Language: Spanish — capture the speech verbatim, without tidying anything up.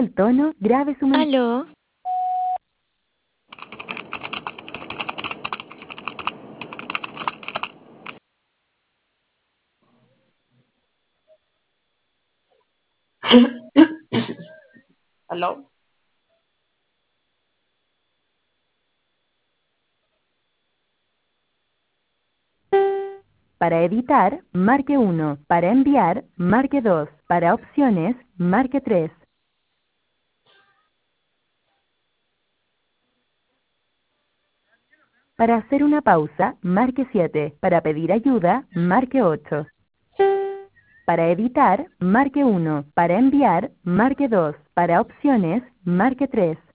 el tono, grabe su mensaje. Aló. ¿Aló? Para editar, marque uno. Para enviar, marque dos. Para opciones, marque tres. Para hacer una pausa, marque siete. Para pedir ayuda, marque ocho. Para editar, marque uno. Para enviar, marque dos. Para opciones, marque tres.